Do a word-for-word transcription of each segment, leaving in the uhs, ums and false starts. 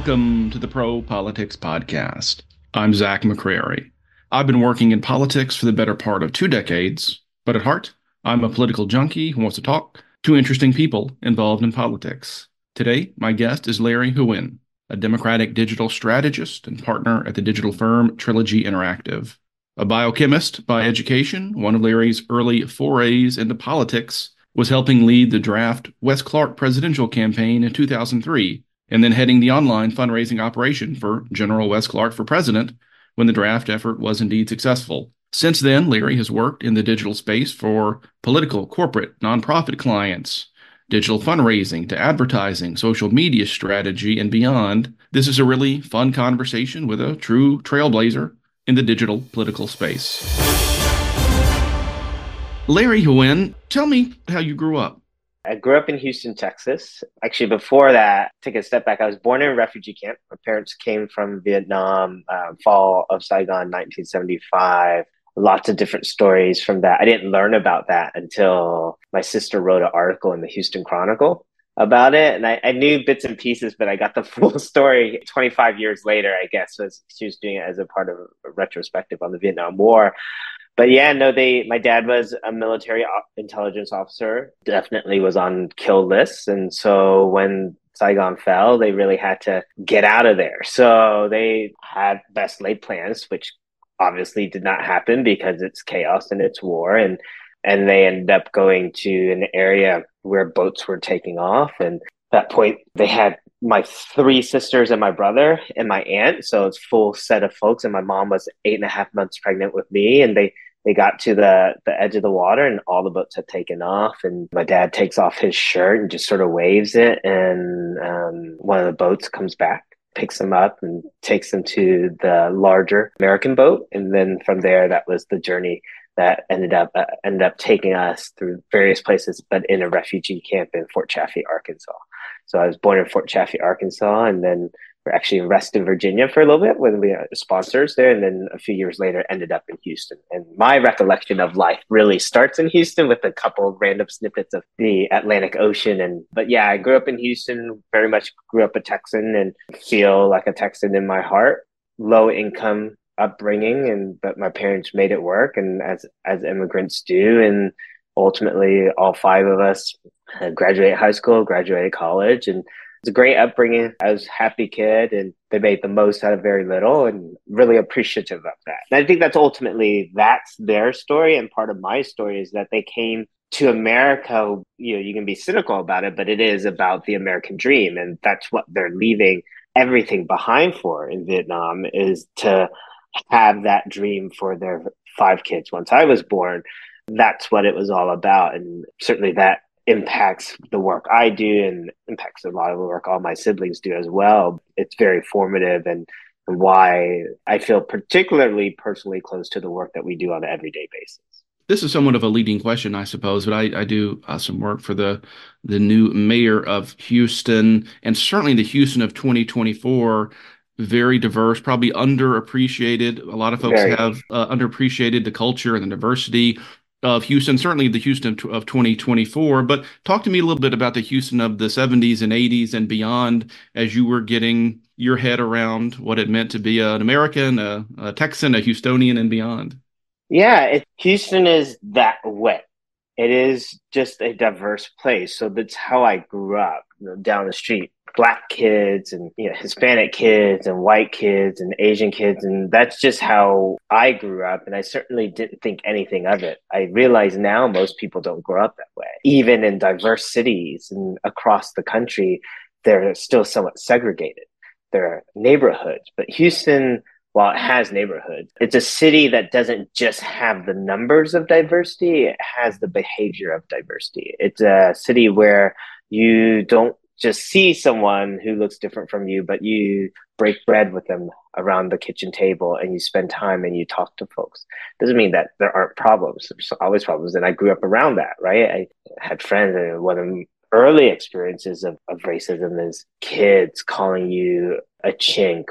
Welcome to the Pro Politics Podcast. I'm Zach McCrary. I've been working in politics for the better part of two decades, but at heart, I'm a political junkie who wants to talk to interesting people involved in politics. Today, my guest is Larry Huyn, a Democratic digital strategist and partner at the digital firm Trilogy Interactive. A biochemist by education, one of Larry's early forays into politics was helping lead the draft Wes Clark presidential campaign in two thousand three, and then heading the online fundraising operation for General Wes Clark for president when the draft effort was indeed successful. Since then, Larry has worked in the digital space for political, corporate, nonprofit clients, digital fundraising to advertising, social media strategy, and beyond. This is a really fun conversation with a true trailblazer in the digital political space. Larry Huyn, tell me how you grew up. I grew up in Houston, Texas. Actually, before that, take a step back. I was born in a refugee camp. My parents came from Vietnam, uh, fall of Saigon, nineteen seventy-five. Lots of different stories from that. I didn't learn about that until my sister wrote an article in the Houston Chronicle about it. And I, I knew bits and pieces, but I got the full story twenty-five years later, I guess, was she was doing it as a part of a retrospective on the Vietnam War. But yeah, no, they, my dad was a military intelligence officer, definitely was on kill lists. And so when Saigon fell, they really had to get out of there. So they had best laid plans, which obviously did not happen because it's chaos and it's war. And, and they ended up going to an area where boats were taking off. And at that point, they had my three sisters and my brother and my aunt. So it's a full set of folks. And my mom was eight and a half months pregnant with me. And they, they got to the, the edge of the water and all the boats had taken off. And my dad takes off his shirt and just sort of waves it. And um, one of the boats comes back, picks him up and takes him to the larger American boat. And then from there, that was the journey that ended up uh, ended up taking us through various places, but in a refugee camp in Fort Chaffee, Arkansas. So I was born in Fort Chaffee, Arkansas, and then we're actually in Reston, Virginia for a little bit when we had sponsors there. And then a few years later ended up in Houston. And my recollection of life really starts in Houston with a couple of random snippets of the Atlantic Ocean. And, but yeah, I grew up in Houston, very much grew up a Texan and feel like a Texan in my heart. Low income upbringing, and, but my parents made it work. And as, as immigrants do, and ultimately all five of us graduated high school, graduated college, and it's a great upbringing. I was a happy kid and they made the most out of very little and really appreciative of that. And I think that's ultimately, that's their story. And part of my story is that they came to America. You know, you can be cynical about it, but it is about the American dream. And that's what they're leaving everything behind for in Vietnam, is to have that dream for their five kids. Once I was born, that's what it was all about. And certainly that impacts the work I do and impacts a lot of the work all my siblings do as well. It's very formative and, and why I feel particularly personally close to the work that we do on an everyday basis. This is somewhat of a leading question, I suppose, but I, I do uh, some work for the the new mayor of Houston, and certainly the Houston of twenty twenty-four, very diverse, probably underappreciated. A lot of folks Very. have uh, underappreciated the culture and the diversity of Houston, certainly the Houston of twenty twenty-four, but talk to me a little bit about the Houston of the seventies and eighties and beyond as you were getting your head around what it meant to be an American, a, a Texan, a Houstonian, and beyond. Yeah, it, Houston is that way. It is just a diverse place. So that's how I grew up, you know, down the street. Black kids and, you know, Hispanic kids and white kids and Asian kids. And that's just how I grew up. And I certainly didn't think anything of it. I realize now most people don't grow up that way. Even in diverse cities and across the country, they're still somewhat segregated. There are neighborhoods, but Houston, while it has neighborhoods, it's a city that doesn't just have the numbers of diversity, it has the behavior of diversity. It's a city where you don't just see someone who looks different from you, but you break bread with them around the kitchen table and you spend time and you talk to folks. Doesn't mean that there aren't problems. There's always problems. And I grew up around that, right? I had friends, and one of the early experiences of, of racism is kids calling you a chink,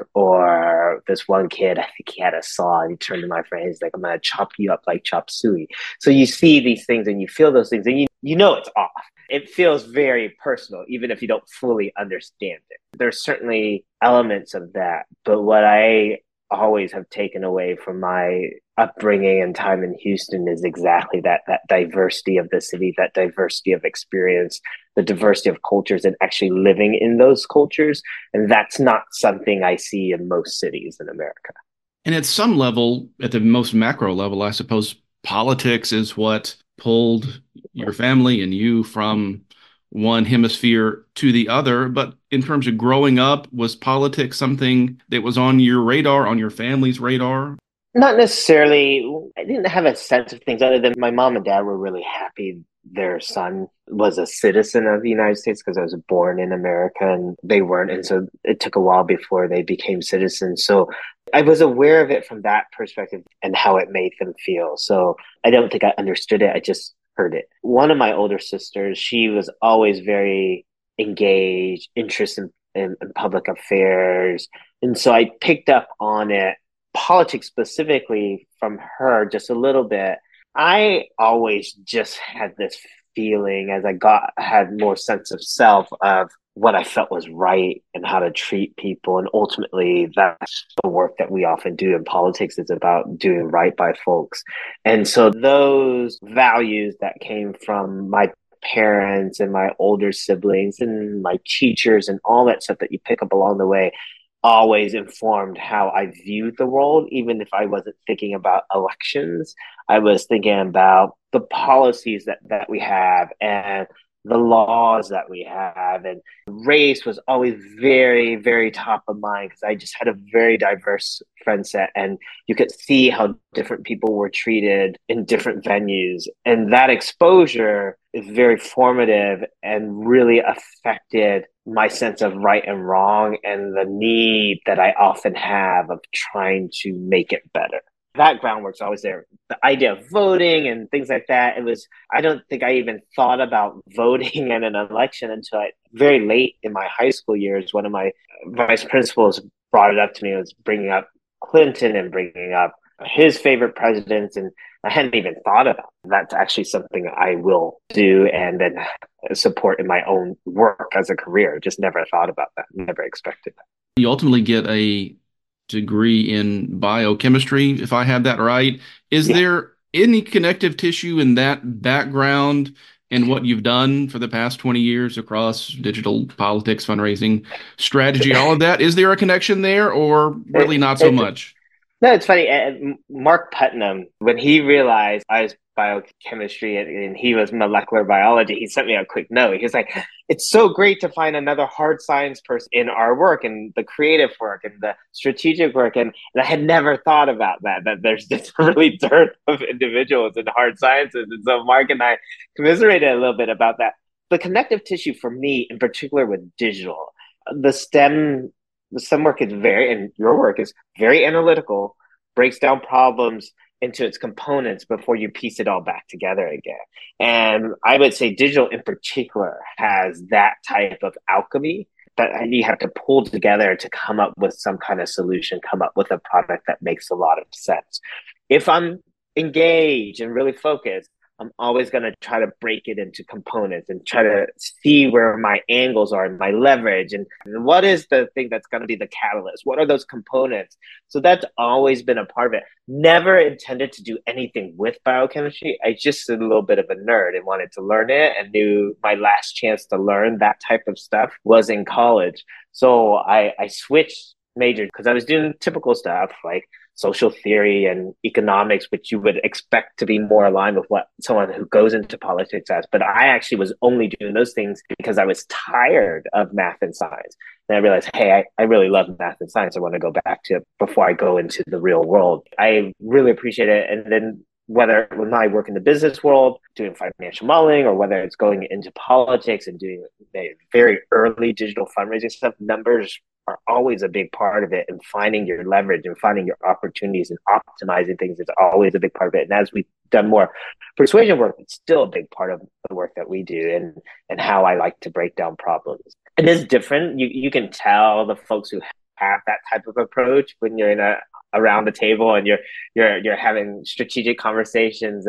or this one kid, I think he had a saw and he turned to my friend, he's like, I'm going to chop you up like chop suey. So you see these things and you feel those things and you, you know it's off. It feels very personal, even if you don't fully understand it. There's certainly elements of that, but what I always have taken away from my upbringing and time in Houston is exactly that that diversity of the city, that diversity of experience, the diversity of cultures, and actually living in those cultures. And that's not something I see in most cities in America. And at some level, at the most macro level, I suppose politics is what pulled your family and you from one hemisphere to the other. But in terms of growing up, was politics something that was on your radar, on your family's radar? Not necessarily. I didn't have a sense of things other than my mom and dad were really happy their son was a citizen of the United States because I was born in America and they weren't. And so it took a while before they became citizens. So I was aware of it from that perspective and how it made them feel. So I don't think I understood it. I just heard it. One of my older sisters, she was always very engaged, interested in, in, in public affairs. And so I picked up on it, politics specifically from her just a little bit. I always just had this feeling as I got had more sense of self of what I felt was right and how to treat people. And ultimately that's the work that we often do in politics. It's about doing right by folks. And so those values that came from my parents and my older siblings and my teachers and all that stuff that you pick up along the way always informed how I viewed the world, even if I wasn't thinking about elections. I was thinking about the policies that, that we have and the laws that we have. And race was always very, very top of mind because I just had a very diverse friend set. And you could see how different people were treated in different venues. And that exposure is very formative and really affected my sense of right and wrong and the need that I often have of trying to make it better. That groundwork's always there. The idea of voting and things like that, it was, I don't think I even thought about voting in an election until I, very late in my high school years. One of my vice principals brought it up to me, was bringing up Clinton and bringing up his favorite presidents. And I hadn't even thought about it. That's actually something I will do and then support in my own work as a career. Just never thought about that. Never expected that. You ultimately get a degree in biochemistry, if I have that right. Is yeah. there any connective tissue in that background and what you've done for the past twenty years across digital politics, fundraising, strategy, all of that? Is there a connection there or really not so much? No, it's funny. Mark Putnam, when he realized I was biochemistry and he was molecular biology, he sent me a quick note. He was like, it's so great to find another hard science person in our work and the creative work and the strategic work. And, and I had never thought about that, that there's this really dearth of individuals in hard sciences. And so Mark and I commiserated a little bit about that. The connective tissue for me, in particular with digital, the STEM The STEM work is very, and your work is very analytical, breaks down problems into its components before you piece it all back together again. And I would say digital in particular has that type of alchemy that you have to pull together to come up with some kind of solution, come up with a product that makes a lot of sense. If I'm engaged and really focused, I'm always going to try to break it into components and try to see where my angles are and my leverage and what is the thing that's going to be the catalyst. What are those components? So that's always been a part of it. Never intended to do anything with biochemistry. I just a little bit of a nerd and wanted to learn it and knew my last chance to learn that type of stuff was in college. So I, I switched majors because I was doing typical stuff like social theory and economics, which you would expect to be more aligned with what someone who goes into politics has. But I actually was only doing those things because I was tired of math and science. And I realized, hey, I, I really love math and science. I want to go back to it before I go into the real world. I really appreciate it. And then whether when I work in the business world, doing financial modeling, or whether it's going into politics and doing very early digital fundraising stuff, numbers are always a big part of it, and finding your leverage and finding your opportunities and optimizing things is always a big part of it. And as we've done more persuasion work, it's still a big part of the work that we do and, and how I like to break down problems. It is different. You, you can tell the folks who have that type of approach when you're in a around the table and you're you're you're having strategic conversations and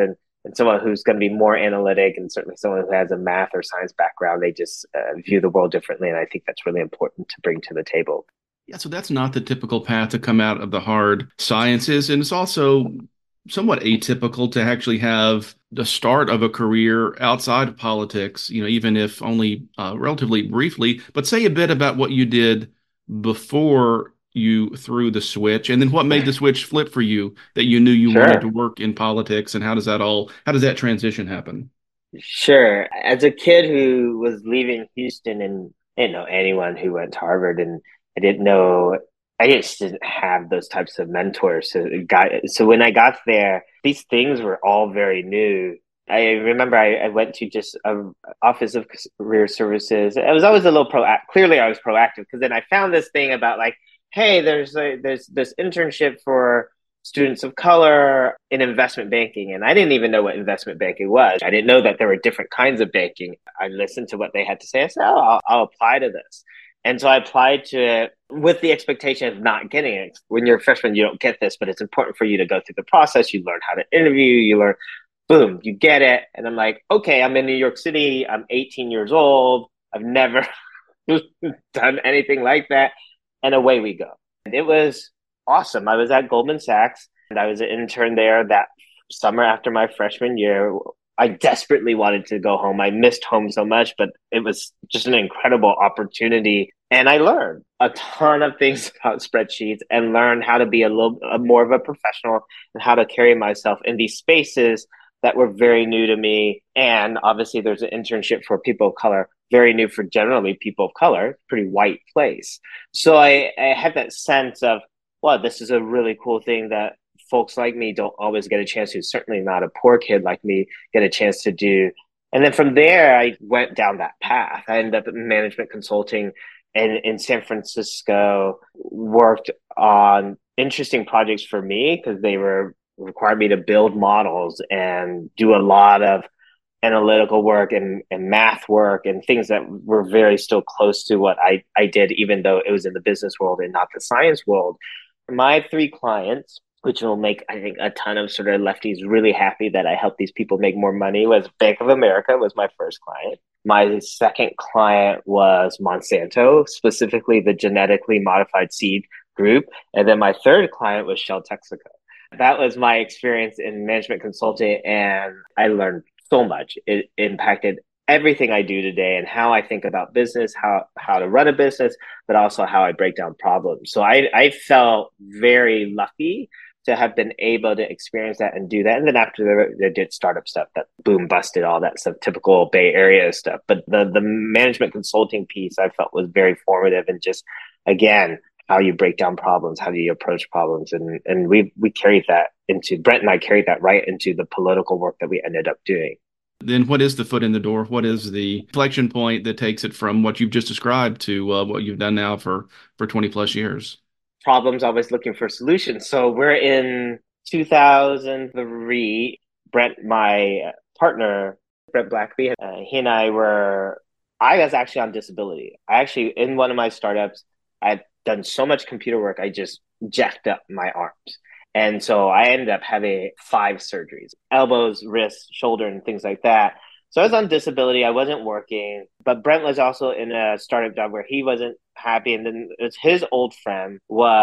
and someone who's going to be more analytic, and certainly someone who has a math or science background, they just uh, view the world differently. And I think that's really important to bring to the table. Yeah, so that's not the typical path to come out of the hard sciences. And it's also somewhat atypical to actually have the start of a career outside of politics, you know, even if only uh, relatively briefly. But say a bit about what you did before you threw the switch, and then what made the switch flip for you that you knew you wanted to Sure. work in politics, and how does that all, how does that transition happen? Sure. As a kid who was leaving Houston, and I didn't know anyone who went to Harvard, and I didn't know, I just didn't have those types of mentors. So, it got, so when I got there, these things were all very new. I remember I, I went to just a Office of Career Services. I was always a little proactive. Clearly, I was proactive because then I found this thing about like, hey, there's a, there's this internship for students of color in investment banking. And I didn't even know what investment banking was. I didn't know that there were different kinds of banking. I listened to what they had to say. I said, oh, I'll, I'll apply to this. And so I applied to it with the expectation of not getting it. When you're a freshman, you don't get this, but it's important for you to go through the process. You learn how to interview, you learn, boom, you get it. And I'm like, okay, I'm in New York City. I'm eighteen years old. I've never done anything like that. And away we go. And it was awesome. I was at Goldman Sachs and I was an intern there that summer after my freshman year. I desperately wanted to go home. I missed home so much, but it was just an incredible opportunity. And I learned a ton of things about spreadsheets and learned how to be a little a more of a professional and how to carry myself in these spaces that were very new to me. And obviously, there's an internship for people of color, very new for generally people of color, pretty white place. So I, I had that sense of, well, this is a really cool thing that folks like me don't always get a chance to, certainly not a poor kid like me, get a chance to do. And then from there, I went down that path. I ended up in management consulting and in San Francisco, worked on interesting projects for me because they were required me to build models and do a lot of analytical work and, and math work and things that were very still close to what I, I did, even though it was in the business world and not the science world. My three clients, which will make, I think, a ton of sort of lefties really happy that I helped these people make more money, was Bank of America was my first client. My second client was Monsanto, specifically the genetically modified seed group. And then my third client was Shell Texaco. That was my experience in management consulting, and I learned so much. It impacted everything I do today and how I think about business, how how to run a business, but also how I break down problems. So I I felt very lucky to have been able to experience that and do that. And then after they did startup stuff that boom busted all that stuff, typical Bay Area stuff. But the the management consulting piece I felt was very formative, and just again, how you break down problems, how do you approach problems. And and we we carried that into Brent and I carried that right into the political work that we ended up doing. Then what is the foot in the door? What is the inflection point that takes it from what you've just described to uh, what you've done now for for twenty plus years? Problems, always looking for solutions. So we're in two thousand three. Brent, my partner, Brent Blackby, uh, he and I were, I was actually on disability. I actually, in one of my startups, I had done so much computer work, I just jacked up my arms. And so I ended up having five surgeries, elbows, wrists, shoulder, and things like that. So I was on disability. I wasn't working, but Brent was also in a startup job where he wasn't happy. And then it was his old friend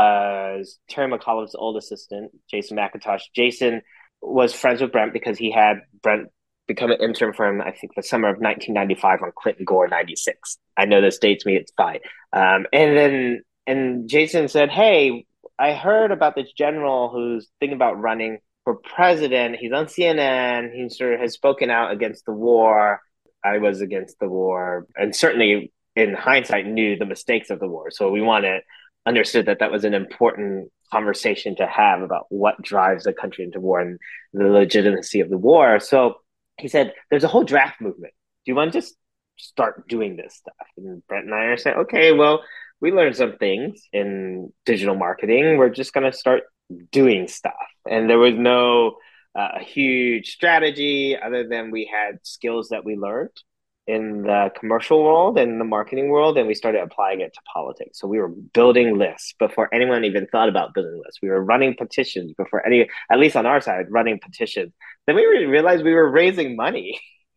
was Terry McAuliffe's old assistant, Jason McIntosh. Jason was friends with Brent because he had Brent become an intern for him, I think, the summer of nineteen ninety-five on Clinton Gore ninety-six. I know this dates me, it's fine. Um, and then, and Jason said, hey, I heard about this general who's thinking about running for president. He's on C N N. He sort of has spoken out against the war. I was against the war, and certainly in hindsight knew the mistakes of the war. So we wanted understood that that was an important conversation to have about what drives a country into war and the legitimacy of the war. So he said, there's a whole draft movement. Do you want to just start doing this stuff? And Brent and I are saying, okay, well, we learned some things in digital marketing. We're just going to start doing stuff. And there was no uh, huge strategy other than we had skills that we learned. in the commercial world and the marketing world, and we started applying it to politics. So we were building lists before anyone even thought about building lists. We were running petitions before any, at least on our side, running petitions. Then we realized we were raising money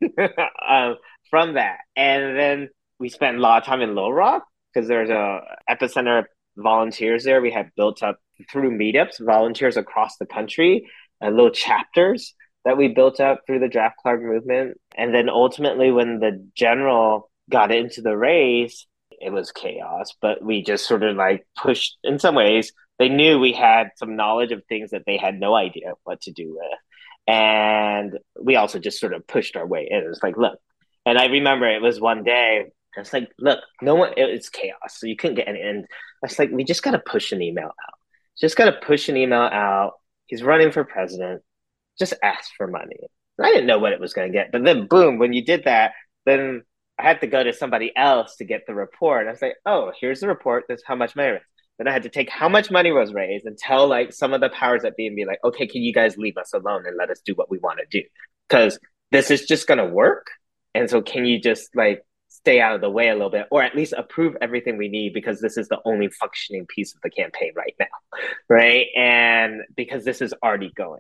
um, from that, and then we spent a lot of time in Little Rock because there's a epicenter volunteers there. We have built up through meetups, volunteers across the country, uh, little chapters that we built up through the Draft Card movement. And then ultimately, when the general got into the race, it was chaos, but we just sort of like pushed in some ways. They knew we had some knowledge of things that they had no idea what to do with. And we also just sort of pushed our way in. It was like, look, and I remember it was one day, it's like, look, no one, it's chaos. So you couldn't get any. And I was like, we just got to push an email out. Just got to push an email out. He's running for president. Just ask for money. I didn't know what it was going to get. But then, boom, when you did that, then I had to go to somebody else to get the report. I was like, oh, here's the report. That's how much money raised. Then I had to take how much money was raised and tell like some of the powers that be and be like, okay, can you guys leave us alone and let us do what we want to do? Because this is just going to work. And so can you just like stay out of the way a little bit, or at least approve everything we need, because this is the only functioning piece of the campaign right now, right? And because this is already going.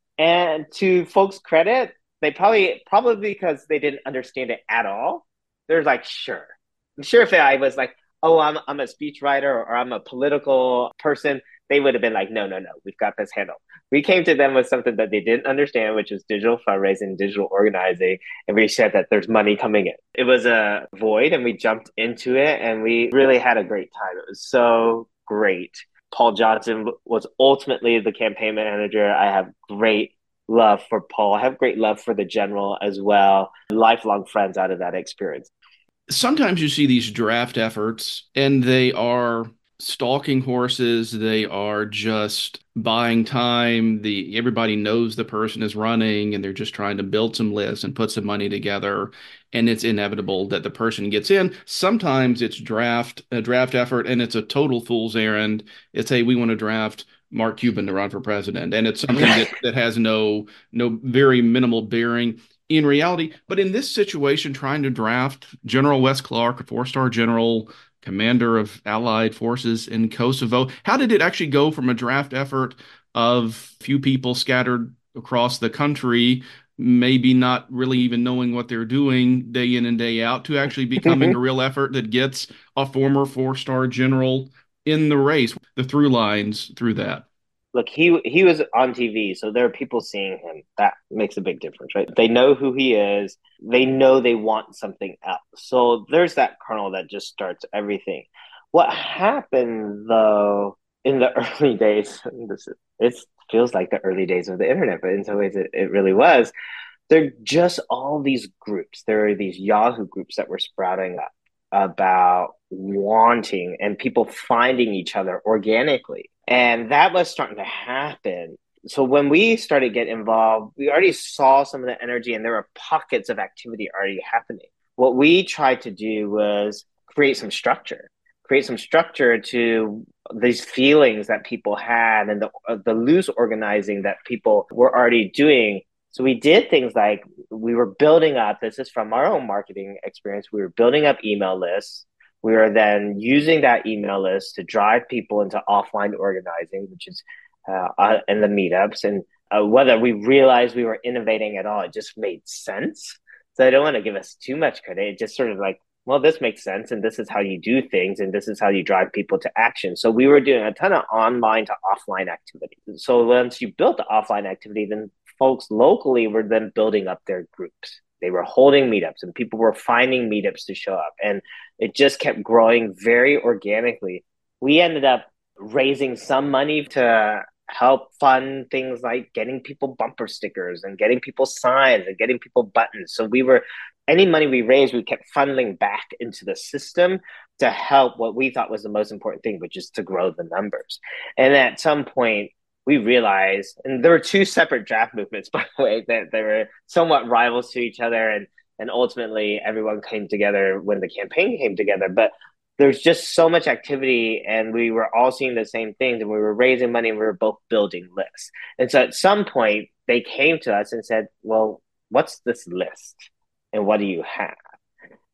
And to folks' credit, they probably probably because they didn't understand it at all. They're like, sure. I'm sure if I was like, oh, I'm I'm a speechwriter or I'm a political person, they would have been like, no, no, no, we've got this handled. We came to them with something that they didn't understand, which is digital fundraising, digital organizing, and we said that there's money coming in. It was a void, and we jumped into it, and we really had a great time. It was so great. Paul Johnson was ultimately the campaign manager. I have great love for Paul. I have great love for the general as well. Lifelong friends out of that experience. Sometimes you see these draft efforts and they are stalking horses. They are just buying time. The everybody knows the person is running and they're just trying to build some lists and put some money together. And it's inevitable that the person gets in. Sometimes it's draft a draft effort and it's a total fool's errand. It's, hey, we want to draft Mark Cuban to run for president. And it's something that, that has no no very minimal bearing in reality. But in this situation, trying to draft General Wes Clark, a four-star general, commander of Allied forces in Kosovo, how did it actually go from a draft effort of few people scattered across the country, maybe not really even knowing what they're doing day in and day out, to actually becoming a real effort that gets a former four-star general in the race? The through lines through that. Look, he he was on T V, so there are people seeing him. That makes a big difference, right? They know who he is. They know they want something else. So there's that kernel that just starts everything. What happened though in the early days? This it feels like the early days of the internet, but in some ways it, it really was. There are just all these groups. There are these Yahoo groups that were sprouting up about wanting and people finding each other organically. And that was starting to happen. So when we started getting involved, we already saw some of the energy and there were pockets of activity already happening. What we tried to do was create some structure, create some structure to these feelings that people had and the, uh, the loose organizing that people were already doing. So we did things like we were building up, this is from our own marketing experience, we were building up email lists. We were then using that email list to drive people into offline organizing, which is uh, uh, in the meetups. And uh, whether we realized we were innovating at all, it just made sense. So I don't want to give us too much credit. It just sort of like, well, this makes sense. And this is how you do things. And this is how you drive people to action. So we were doing a ton of online to offline activity. So once you built the offline activity, then folks locally were then building up their groups. They were holding meetups and people were finding meetups to show up. And it just kept growing very organically. We ended up raising some money to help fund things like getting people bumper stickers and getting people signs and getting people buttons. So we were, any money we raised, we kept funneling back into the system to help what we thought was the most important thing, which is to grow the numbers. And at some point, we realized, and there were two separate draft movements, by the way, that they were somewhat rivals to each other. And, and ultimately, everyone came together when the campaign came together. But there's just so much activity, and we were all seeing the same things, and we were raising money, and we were both building lists. And so at some point, they came to us and said, well, what's this list? And what do you have?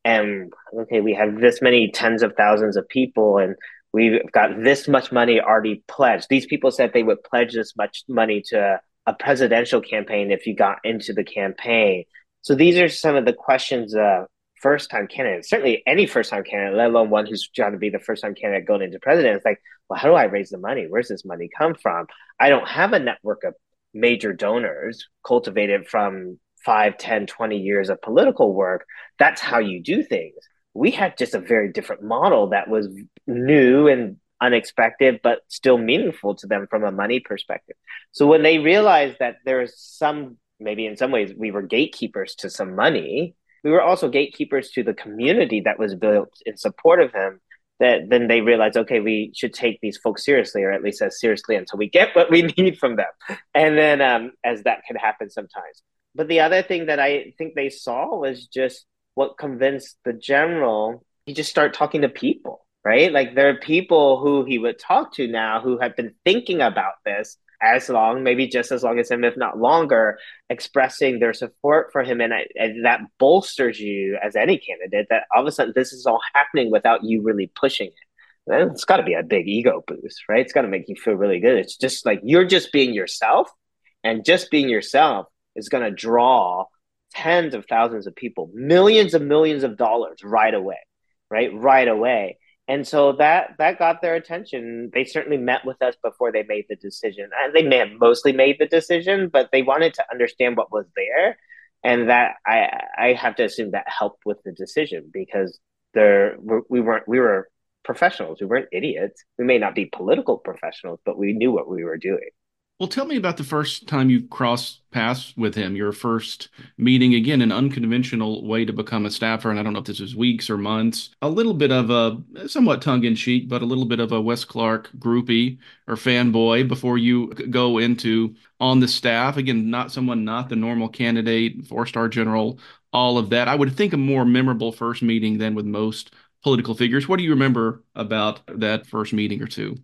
and okay, we have this many tens of thousands of people, and we've got this much money already pledged. These people said they would pledge this much money to a presidential campaign if you got into the campaign. So these are some of the questions uh first time candidates, certainly any first time candidate, let alone one who's trying to be the first time candidate going into president. It's like, well, how do I raise the money? Where's this money come from? I don't have a network of major donors cultivated from five, ten, twenty years of political work. That's how you do things. We had just a very different model that was new and unexpected, but still meaningful to them from a money perspective. So when they realized that there's some, maybe in some ways, we were gatekeepers to some money, we were also gatekeepers to the community that was built in support of him. That then they realized, okay, we should take these folks seriously, or at least as seriously until we get what we need from them. And then, um, as that could happen sometimes. But the other thing that I think they saw was just what convinced the general. He just started talking to people, right? Like there are people who he would talk to now who have been thinking about this as long, maybe just as long as him, if not longer, expressing their support for him. And, I, and that bolsters you as any candidate that all of a sudden this is all happening without you really pushing it. And it's got to be a big ego boost, right? It's got to make you feel really good. It's just like you're just being yourself, and just being yourself is going to draw tens of thousands of people, millions and millions of dollars right away, right? Right away. And so that that got their attention. They certainly met with us before they made the decision. And they may have mostly made the decision, but they wanted to understand what was there. And that I I have to assume that helped with the decision, because there we weren't we were professionals. We weren't idiots. We may not be political professionals, but we knew what we were doing. Well, tell me about the first time you crossed paths with him, your first meeting, again, an unconventional way to become a staffer. And I don't know if this was weeks or months, a little bit of a somewhat tongue in cheek, but a little bit of a Wes Clark groupie or fanboy before you go into on the staff. Again, not someone, not the normal candidate, four star general, all of that. I would think a more memorable first meeting than with most political figures. What do you remember about that first meeting or two?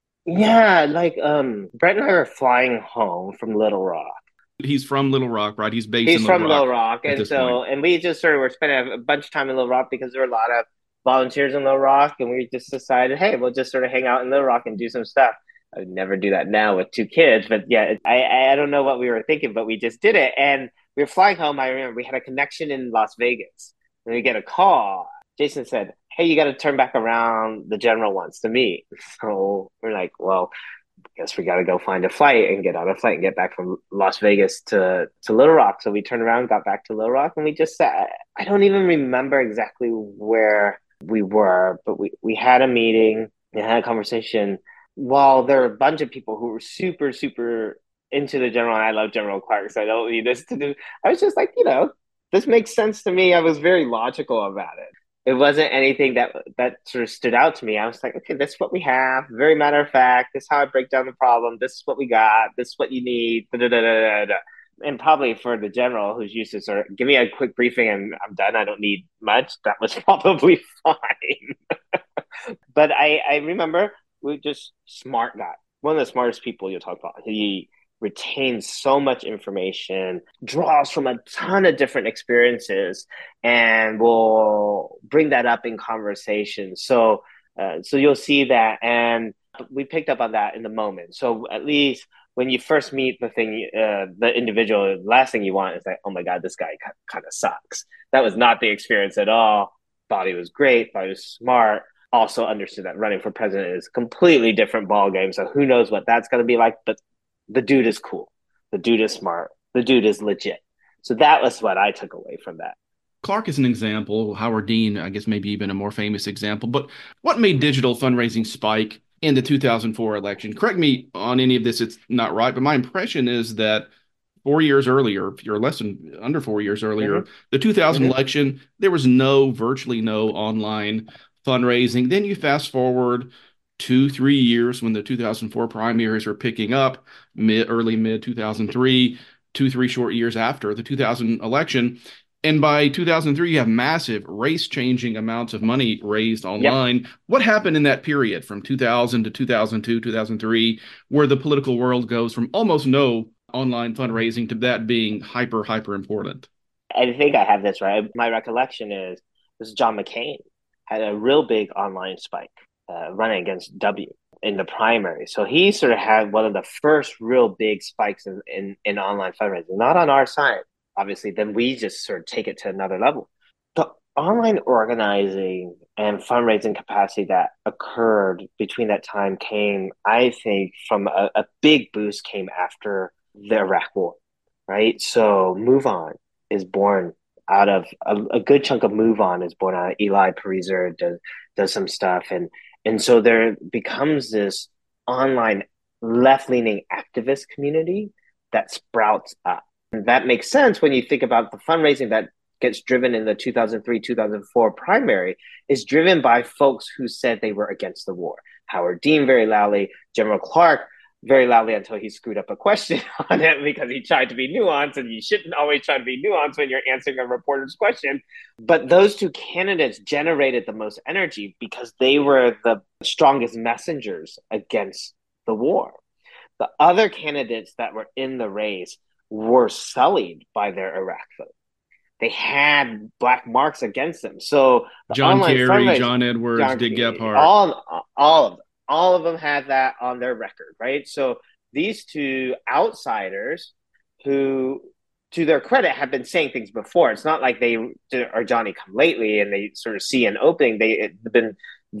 Yeah, like um Brett and I are flying home from Little Rock. He's from Little Rock, right? He's based in He's Little from Little Rock Rock, at and this point. so and we just sort of were spending a bunch of time in Little Rock because there were a lot of volunteers in Little Rock, and we just decided, hey, we'll just sort of hang out in Little Rock and do some stuff. I would never do that now with two kids, but yeah, I I don't know what we were thinking, but we just did it, and we were flying home. I remember we had a connection in Las Vegas, and we get a call. Jason said, "Hey, you got to turn back around. The general wants to meet." So we're like, well, guess we got to go find a flight and get on a flight and get back from Las Vegas to, to Little Rock. So we turned around, got back to Little Rock, and we just sat. I don't even remember exactly where we were, but we, we had a meeting and had a conversation. While there are a bunch of people who were super, super into the general, and I love General Clark, so I don't need this to do. I was just like, you know, this makes sense to me. I was very logical about it. It wasn't anything that that sort of stood out to me. I was like, okay, this is what we have. Very matter of fact. This is how I break down the problem. This is what we got. This is what you need. Da, da, da, da, da. And probably for the general who's used to sort of give me a quick briefing and I'm done. I don't need much. That was probably fine. But I, I remember we just smart guy, one of the smartest people you'll talk about. He retains so much information, draws from a ton of different experiences, and will bring that up in conversation. So, uh, so you'll see that, and we picked up on that in the moment. So at least when you first meet the thing, uh, the individual, the last thing you want is like, oh my god, this guy kind of sucks. That was not the experience at all. Thought he was great. Thought he was smart. Also understood that running for president is a completely different ball game. So who knows what that's going to be like? But the dude is cool. The dude is smart. The dude is legit. So that was what I took away from that. Clark is an example. Howard Dean, I guess, maybe even a more famous example. But what made digital fundraising spike in the two thousand four election? Correct me on any of this, it's not right, but my impression is that four years earlier, if you're less than under four years earlier, Mm-hmm. the two thousand Mm-hmm. election, there was no, virtually no online fundraising. Then you fast forward two, three years when the two thousand four primaries were picking up, mid, early mid two thousand three, two, three short years after the two thousand election. And by two thousand three, you have massive race-changing amounts of money raised Yep. online. What happened in that period from two thousand to two thousand two, two thousand three, where the political world goes from almost no online fundraising to that being hyper, hyper important? I think I have this right. My recollection is was John McCain, had a real big online spike uh, running against W in the primary. So he sort of had one of the first real big spikes in, in, in online fundraising, not on our side, obviously. Then we just sort of take it to another level. The online organizing and fundraising capacity that occurred between that time came, I think, from a, a big boost came after the Iraq War, right? So Move On is born out of a, a good chunk of Move On is born out of Eli Pariser does does some stuff, and and so there becomes this online left leaning activist community that sprouts up. And that makes sense when you think about the fundraising that gets driven in the two thousand three two thousand four primary is driven by folks who said they were against the war. Howard Dean very loudly, General Clark very loudly until he screwed up a question on it because he tried to be nuanced, and you shouldn't always try to be nuanced when you're answering a reporter's question. But those two candidates generated the most energy because they were the strongest messengers against the war. The other candidates that were in the race were sullied by their Iraq vote. They had black marks against them. So the John Kerry, John Edwards, John, Dick Gephardt. all, all of them. All of them had that on their record, right? So these two outsiders who, to their credit, have been saying things before. It's not like they are Johnny come lately and they sort of see an opening. They've been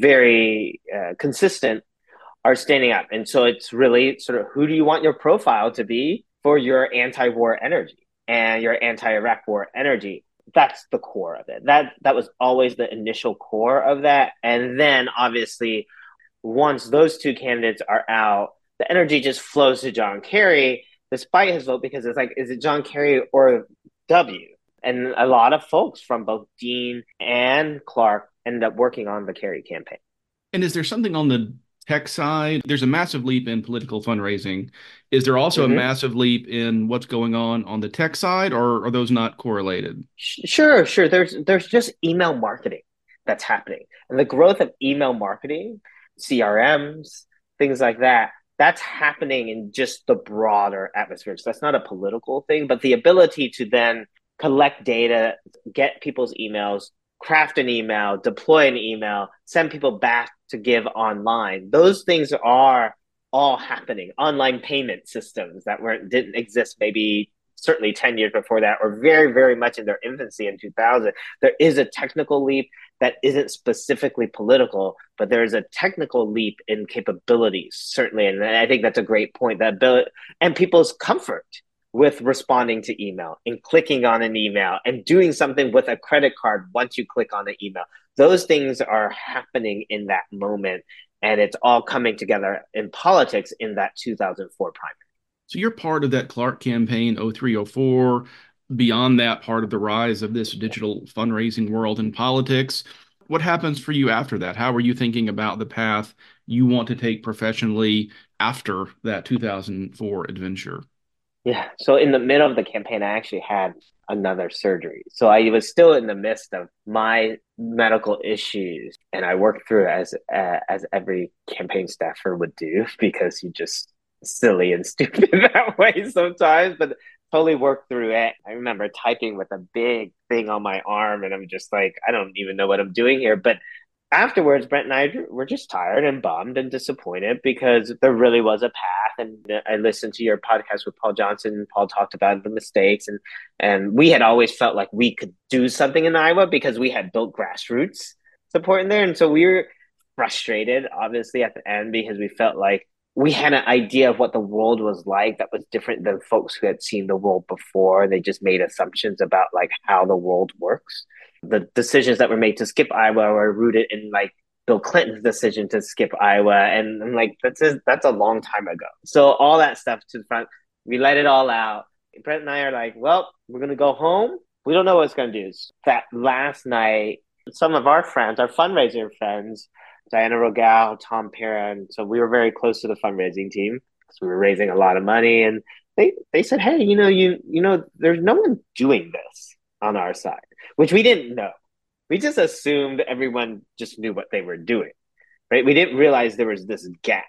very uh, consistent, are standing up. And so it's really sort of, who do you want your profile to be for your anti-war energy and your anti-Iraq war energy? That's the core of it. That that was always the initial core of that. And then obviously, once those two candidates are out, the energy just flows to John Kerry, despite his vote, because it's like, is it John Kerry or W? And a lot of folks from both Dean and Clark ended up working on the Kerry campaign. And is there something on the tech side? There's a massive leap in political fundraising. Is there also mm-hmm. a massive leap in what's going on on the tech side, or are those not correlated? Sure, sure. There's there's just email marketing that's happening. And the growth of email marketing, C R Ms, things like that, that's happening in just the broader atmosphere. So that's not a political thing, but the ability to then collect data, get people's emails, craft an email, deploy an email, send people back to give online. Those things are all happening. Online payment systems that weren't didn't exist maybe certainly ten years before that, or very, very much in their infancy in two thousand. There is a technical leap that isn't specifically political, but there is a technical leap in capabilities, certainly. And I think that's a great point. That ability and people's comfort with responding to email and clicking on an email and doing something with a credit card once you click on the email. Those things are happening in that moment, and it's all coming together in politics in that two thousand four primary. So you're part of that Clark campaign, oh three oh four, beyond that, part of the rise of this digital fundraising world in politics. What happens for you after that? How are you thinking about the path you want to take professionally after that two thousand four adventure? Yeah. So in the middle of the campaign, I actually had another surgery. So I was still in the midst of my medical issues, and I worked through it as uh, as every campaign staffer would do, because you just silly and stupid that way sometimes, but totally worked through it. I remember typing with a big thing on my arm, and I'm just like, I don't even know what I'm doing here. But afterwards, Brent and I were just tired and bummed and disappointed, because there really was a path. And I listened to your podcast with Paul Johnson, and Paul talked about the mistakes. And, and we had always felt like we could do something in Iowa because we had built grassroots support in there. And so we were frustrated, obviously, at the end, because we felt like we had an idea of what the world was like that was different than folks who had seen the world before. They just made assumptions about like how the world works. The decisions that were made to skip Iowa were rooted in like Bill Clinton's decision to skip Iowa. And I'm like, that's a, that's a long time ago. So all that stuff to the front, we let it all out. Brent and I are like, well, we're going to go home. We don't know what it's going to do. That last night, some of our friends, our fundraiser friends, Diana Rogal, Tom Perrin. So we were very close to the fundraising team because we were raising a lot of money. And they, they said, hey, you know, you, you know, there's no one doing this on our side, which we didn't know. We just assumed everyone just knew what they were doing, right? We didn't realize there was this gap,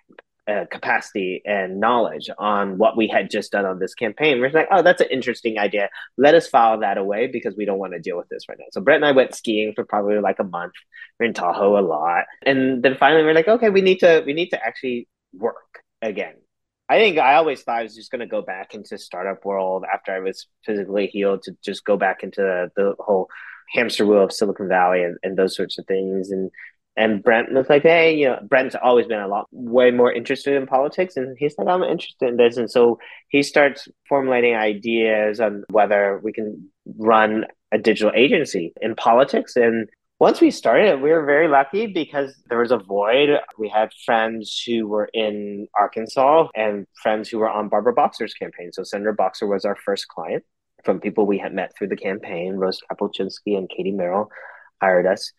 uh, capacity and knowledge on what we had just done on this campaign. We're like, oh, that's an interesting idea. Let us file that away because we don't want to deal with this right now. So Brett and I went skiing for probably like a month. We're in Tahoe a lot. And then finally we're like, okay, we need to we need to actually work again. I think I always thought I was just going to go back into startup world after I was physically healed, to just go back into the, the whole hamster wheel of Silicon Valley and, and those sorts of things. And and Brent was like, hey, you know, Brent's always been a lot way more interested in politics. And he's like, I'm interested in this. And so he starts formulating ideas on whether we can run a digital agency in politics. And once we started, we were very lucky because there was a void. We had friends who were in Arkansas and friends who were on Barbara Boxer's campaign. So Senator Boxer was our first client from people we had met through the campaign. Rose Kapolczynski and Katie Merrill hired us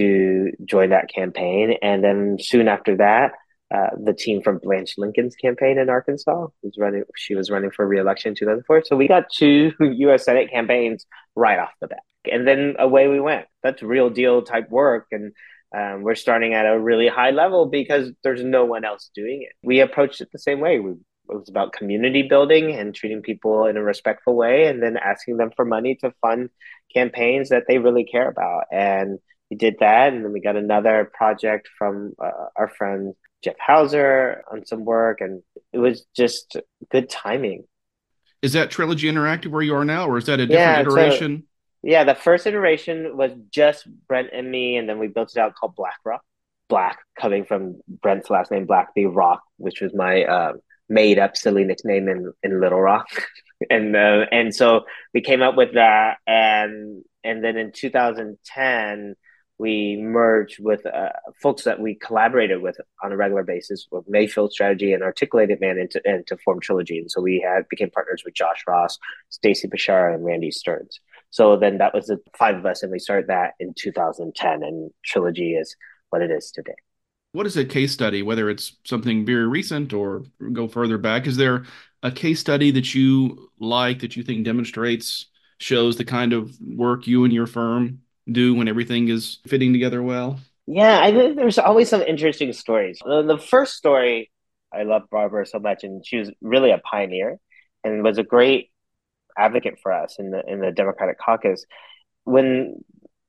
to join that campaign. And then soon after that, uh, the team from Blanche Lincoln's campaign in Arkansas was running. She was running for re-election in two thousand four. So we got two U S Senate campaigns right off the bat. And then away we went. That's real deal type work. And um, we're starting at a really high level because there's no one else doing it. We approached it the same way. We, it was about community building and treating people in a respectful way, and then asking them for money to fund campaigns that they really care about. And we did that. And then we got another project from uh, our friend Jeff Hauser on some work. And it was just good timing. Is that Trilogy Interactive where you are now, or is that a different yeah, iteration? So, yeah, the first iteration was just Brent and me, and then we built it out called Black Rock. Black coming from Brent's last name, Blackby Rock, which was my uh, made-up silly nickname in, in Little Rock. and uh, and so we came up with that, and and then in two thousand ten, we merged with uh, folks that we collaborated with on a regular basis with Mayfield Strategy and Articulated Man into, and to form Trilogy. And so we had became partners with Josh Ross, Stacy Bashara, and Randy Stearns. So then that was the five of us, and we started that in two thousand ten, and Trilogy is what it is today. What is a case study, whether it's something very recent or go further back? Is there a case study that you like, that you think demonstrates, shows the kind of work you and your firm do when everything is fitting together well? Yeah, I think there's always some interesting stories. Uh, the first story, I love Barbara so much, and she was really a pioneer and was a great advocate for us in the in the Democratic caucus. When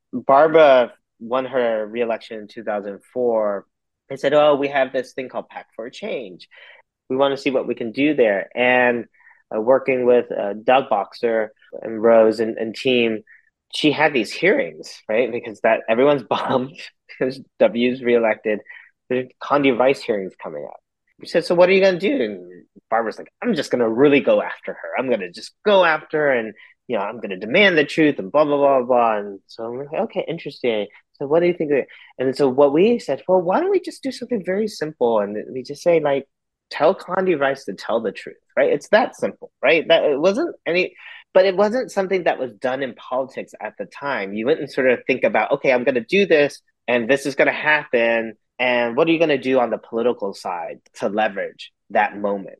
Barbara won her reelection in two thousand four, they said, oh, we have this thing called Pact for a Change. We want to see what we can do there. And uh, working with uh, Doug Boxer and Rose and, and team, she had these hearings, right? Because that everyone's bummed because W's reelected. There's Condi Rice hearings coming up. We said, so what are you going to do? And Barbara's like, I'm just going to really go after her. I'm going to just go after her, and, you know, I'm going to demand the truth and blah, blah, blah, blah. And so I'm like, okay, interesting. So what do you think? And so what we said, well, why don't we just do something very simple? And we just say, like, tell Condi Rice to tell the truth, right? It's that simple, right? That it wasn't any, but it wasn't something that was done in politics at the time. You wouldn't sort of think about, okay, I'm going to do this and this is going to happen. And what are you going to do on the political side to leverage that moment?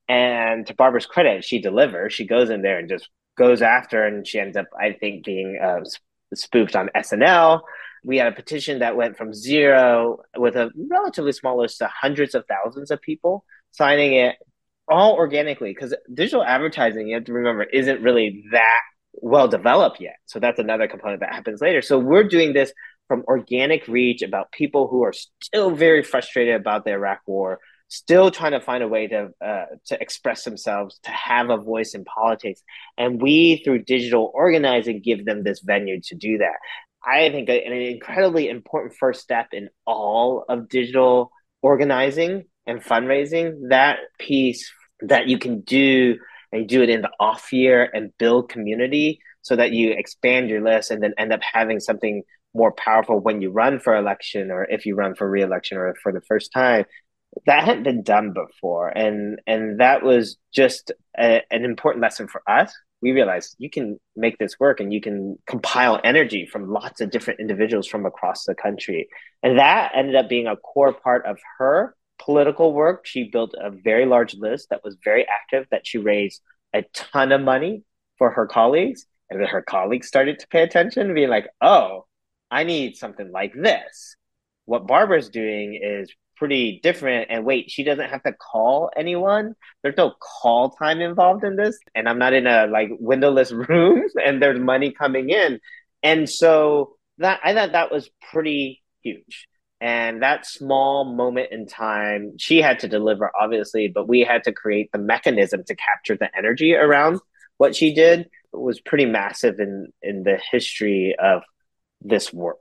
And to Barbara's credit, she delivers. She goes in there and just goes after, and she ends up, I think, being uh, spoofed on S N L. We had a petition that went from zero with a relatively small list to hundreds of thousands of people signing it, all organically, because digital advertising, you have to remember, isn't really that well developed yet. So that's another component that happens later. So we're doing this from organic reach about people who are still very frustrated about the Iraq war, still trying to find a way to uh, to express themselves, to have a voice in politics. And we, through digital organizing, give them this venue to do that. I think an incredibly important first step in all of digital organizing and fundraising, that piece that you can do, and you do it in the off year and build community so that you expand your list and then end up having something more powerful when you run for election, or if you run for re-election or for the first time. That hadn't been done before. And and that was just a, an important lesson for us. We realized you can make this work, and you can compile energy from lots of different individuals from across the country. And that ended up being a core part of her political work. She built a very large list that was very active, that she raised a ton of money for her colleagues. And then her colleagues started to pay attention, being like, oh, I need something like this. What Barbara's doing is pretty different. And wait, she doesn't have to call anyone. There's no call time involved in this. And I'm not in a like windowless room and there's money coming in. And so that I thought that was pretty huge. And that small moment in time, she had to deliver, obviously, but we had to create the mechanism to capture the energy around what she did. It was pretty massive in, in the history of this work.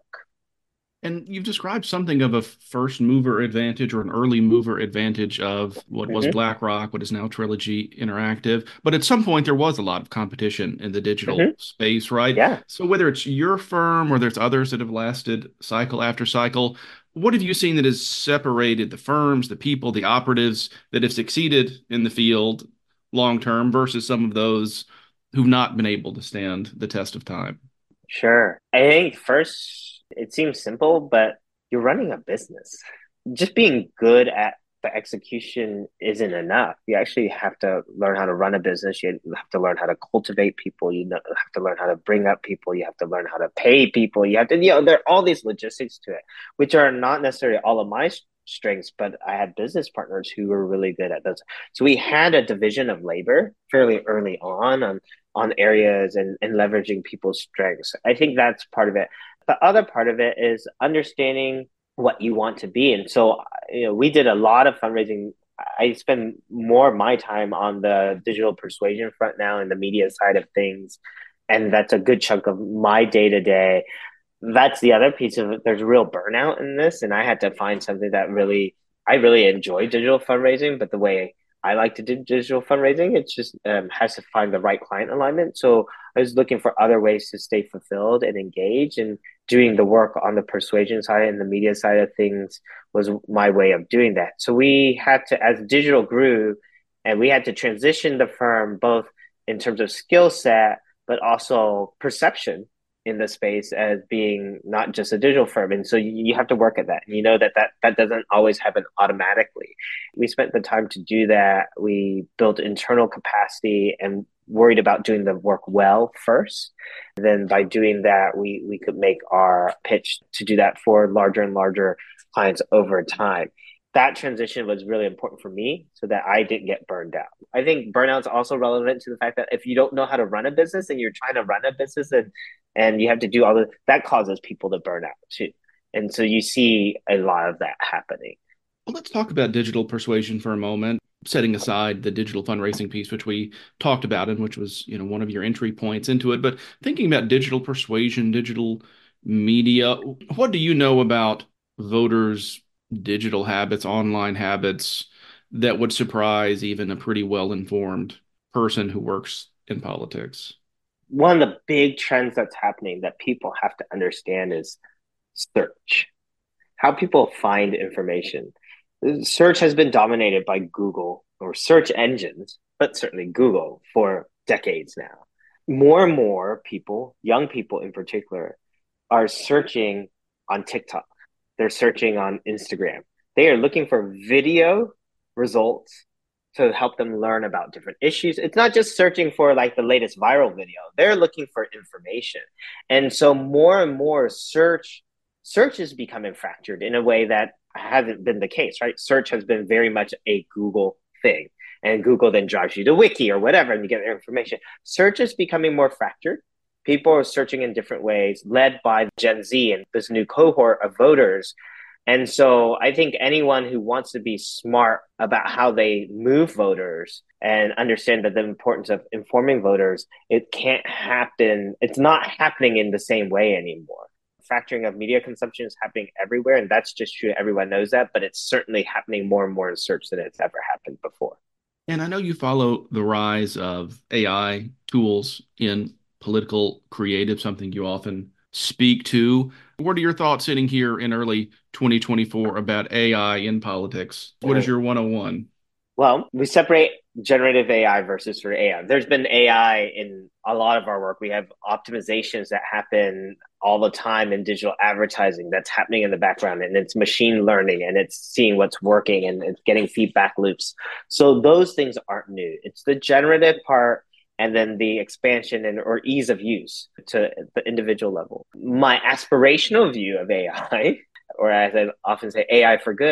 And you've described something of a first mover advantage or an early mover advantage of what was Mm-hmm. BlackRock, what is now Trilogy Interactive. But at some point, there was a lot of competition in the digital Mm-hmm. space, right? Yeah. So whether it's your firm or there's others that have lasted cycle after cycle, what have you seen that has separated the firms, the people, the operatives that have succeeded in the field long term versus some of those who've not been able to stand the test of time? Sure. I think first, it seems simple, but you're running a business. Just being good at the execution isn't enough. You actually have to learn how to run a business. You have to learn how to cultivate people. You have to learn how to bring up people. You have to learn how to pay people. You have to, you know, there are all these logistics to it, which are not necessarily all of my strengths, but I had business partners who were really good at those. So we had a division of labor fairly early on on on areas and, and leveraging people's strengths. I think that's part of it. The other part of it is understanding what you want to be. And so, you know, we did a lot of fundraising. I spend more of my time on the digital persuasion front now and the media side of things. And that's a good chunk of my day to day. That's the other piece of it. There's real burnout in this. And I had to find something that really, I really enjoy digital fundraising, but the way I like to do digital fundraising, it just um, has to find the right client alignment. So I was looking for other ways to stay fulfilled and engaged, and doing the work on the persuasion side and the media side of things was my way of doing that. So we had to, as digital grew, and we had to transition the firm both in terms of skill set, but also perception in the space as being not just a digital firm. And so you, you have to work at that. And you know that, that that doesn't always happen automatically. We spent the time to do that. We built internal capacity and worried about doing the work well first. And then by doing that, we we could make our pitch to do that for larger and larger clients over time. That transition was really important for me so that I didn't get burned out. I think burnout is also relevant to the fact that if you don't know how to run a business and you're trying to run a business and and you have to do all the that causes people to burn out too. And so you see a lot of that happening. Well, let's talk about digital persuasion for a moment, setting aside the digital fundraising piece, which we talked about and which was, you know, one of your entry points into it. But thinking about digital persuasion, digital media, what do you know about voters' digital habits, online habits that would surprise even a pretty well-informed person who works in politics? One of the big trends that's happening that people have to understand is search, how people find information. Search has been dominated by Google or search engines, but certainly Google for decades now. More and more people, young people in particular, are searching on TikTok. They're searching on Instagram. They are looking for video results to help them learn about different issues. It's not just searching for like the latest viral video. They're looking for information. And so more and more search search is becoming fractured in a way that hasn't been the case, right? Search has been very much a Google thing. And Google then drives you to Wiki or whatever, and you get their information. Search is becoming more fractured. People are searching in different ways, led by Gen Z and this new cohort of voters. And so I think anyone who wants to be smart about how they move voters and understand that the importance of informing voters, it can't happen. It's not happening in the same way anymore. Fracturing of media consumption is happening everywhere, and that's just true. Everyone knows that, but it's certainly happening more and more in search than it's ever happened before. And I know you follow the rise of A I tools in political creative, something you often speak to. What are your thoughts sitting here in early twenty twenty-four about A I in politics? What is your one oh one? Well, we separate generative A I versus for A I. There's been A I in a lot of our work. We have optimizations that happen all the time in digital advertising that's happening in the background, and it's machine learning and it's seeing what's working and it's getting feedback loops. So those things aren't new. It's the generative part and then the expansion and or ease of use to the individual level. My aspirational view of A I, or as I often say, A I for good,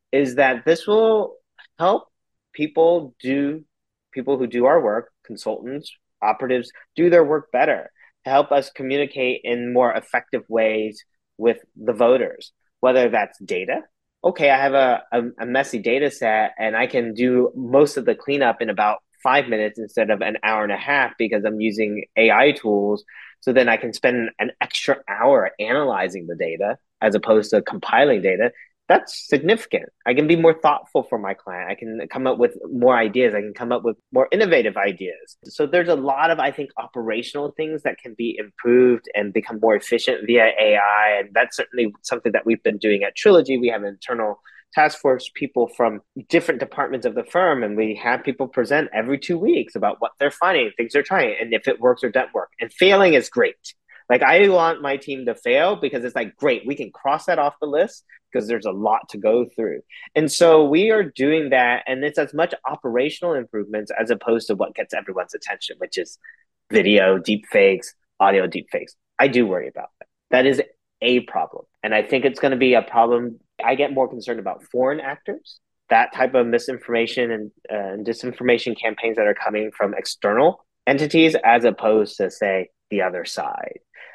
is that this will help people do people who do our work, consultants, operatives, do their work better to help us communicate in more effective ways with the voters, whether that's data. Okay, I have a, a, a messy data set and I can do most of the cleanup in about five minutes instead of an hour and a half because I'm using A I tools. So then I can spend an extra hour analyzing the data as opposed to compiling data. That's significant. I can be more thoughtful for my client. I can come up with more ideas. I can come up with more innovative ideas. So there's a lot of, I think, operational things that can be improved and become more efficient via A I. And that's certainly something that we've been doing at Trilogy. We have internal task force people from different departments of the firm, and we have people present every two weeks about what they're finding, things they're trying, and if it works or doesn't work. And failing is great. Like, I want my team to fail because it's like, great, we can cross that off the list because there's a lot to go through. And so we are doing that, and it's as much operational improvements as opposed to what gets everyone's attention, which is video deep fakes, audio deep fakes. I do worry about that. That is a problem. And I think it's going to be a problem. I get more concerned about foreign actors, that type of misinformation and, uh, and disinformation campaigns that are coming from external entities, as opposed to, say, the other side.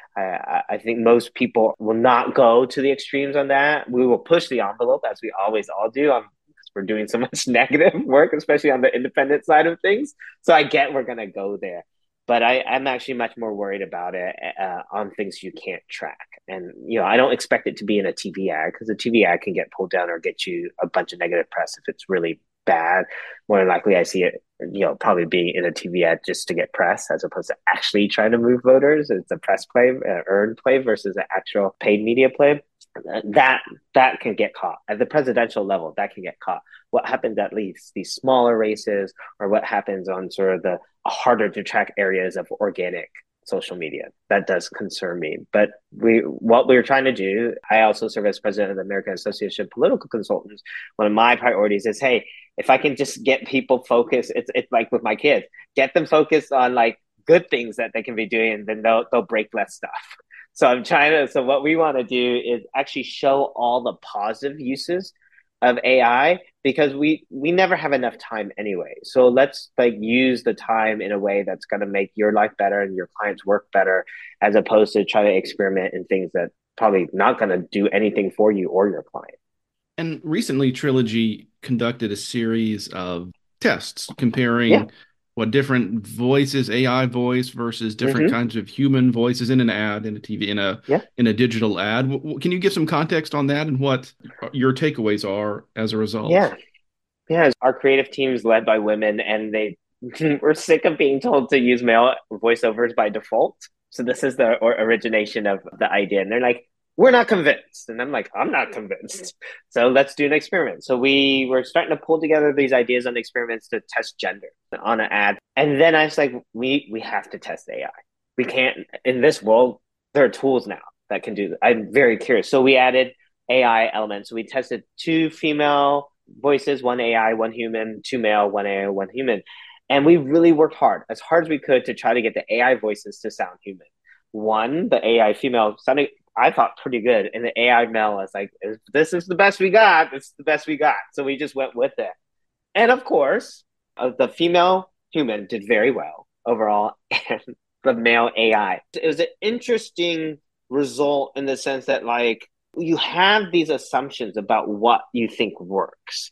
I, I think most people will not go to the extremes on that. We will push the envelope, as we always all do, um, because we're doing so much negative work, especially on the independent side of things. So I get we're going to go there. But I, I'm actually much more worried about it uh, on things you can't track. And, you know, I don't expect it to be in a T V ad, because a T V ad can get pulled down or get you a bunch of negative press if it's really bad. More than likely, I see it, you know, probably being in a T V ad just to get press, as opposed to actually trying to move voters. It's a press play, uh, earned play versus an actual paid media play. That that can get caught at the presidential level. That can get caught. What happens at least these smaller races, or what happens on sort of the harder to track areas of organic social media, that does concern me. But we, what we're trying to do, I also serve as president of the American Association of Political Consultants. One of my priorities is, hey, if I can just get people focused, it's it's like with my kids, get them focused on like good things that they can be doing, and then they'll they'll break less stuff. So I'm trying to, so what we want to do is actually show all the positive uses of A I, because we we never have enough time anyway. So let's like use the time in a way that's going to make your life better and your clients' work better, as opposed to try to experiment in things that probably not going to do anything for you or your client. And recently, Trilogy conducted a series of tests comparing Yeah. what different voices, A I voice versus different Mm-hmm. kinds of human voices in an ad, in a T V, in a Yeah. in a digital ad. W- w- Can you give some context on that and what your takeaways are as a result? Yeah. Yeah. Our creative team is led by women, and they we're sick of being told to use male voiceovers by default. So this is the or origination of the idea. And they're like, we're not convinced. And I'm like, I'm not convinced. So let's do an experiment. So we were starting to pull together these ideas on experiments to test gender on an ad. And then I was like, we we have to test A I. We can't, in this world, there are tools now that can do that. I'm very curious. So we added A I elements. So we tested two female voices, one A I, one human, two male, one A I, one human. And we really worked hard, as hard as we could, to try to get the A I voices to sound human. One, the A I female sounded, I thought, pretty good. And the A I male was like, this is the best we got. This is the best we got. So we just went with it. And of course, uh, the female human did very well overall, and the male A I. It was an interesting result in the sense that, like, you have these assumptions about what you think works.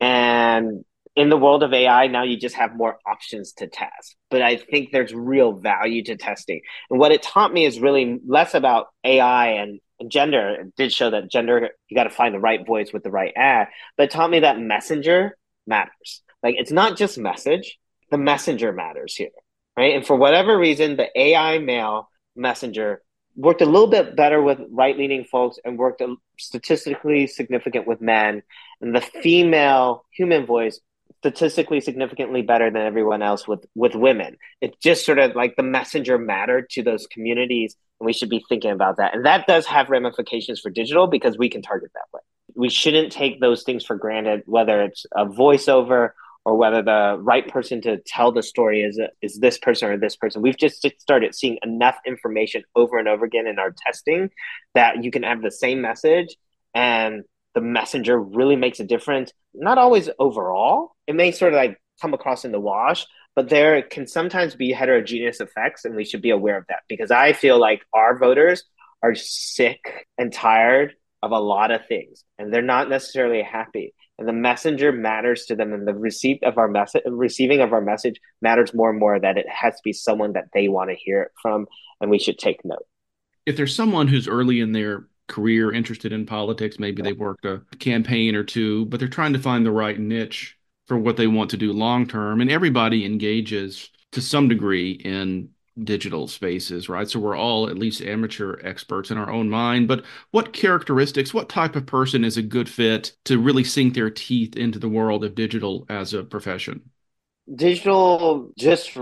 And in the world of A I, now you just have more options to test. But I think there's real value to testing. And what it taught me is really less about A I and gender. It did show that gender, you got to find the right voice with the right ad. But it taught me that messenger matters. Like, it's not just message, the messenger matters here, right? And for whatever reason, the A I male messenger worked a little bit better with right-leaning folks and worked statistically significant with men. And the female human voice statistically significantly better than everyone else with with women. It's just sort of like the messenger mattered to those communities, and we should be thinking about that. And that does have ramifications for digital, because we can target that way. We shouldn't take those things for granted, whether it's a voiceover or whether the right person to tell the story is is this person or this person. We've just started seeing enough information over and over again in our testing that you can have the same message and the messenger really makes a difference. Not always overall. It may sort of like come across in the wash, but there can sometimes be heterogeneous effects, and we should be aware of that because I feel like our voters are sick and tired of a lot of things, and they're not necessarily happy. And the messenger matters to them, and the receipt of our message, receiving of our message matters more and more. That it has to be someone that they want to hear it from, and we should take note. If there's someone who's early in their career interested in politics, maybe they worked a campaign or two, but they're trying to find the right niche for what they want to do long term. And everybody engages to some degree in digital spaces, right? So we're all at least amateur experts in our own mind. But what characteristics, what type of person is a good fit to really sink their teeth into the world of digital as a profession? Digital just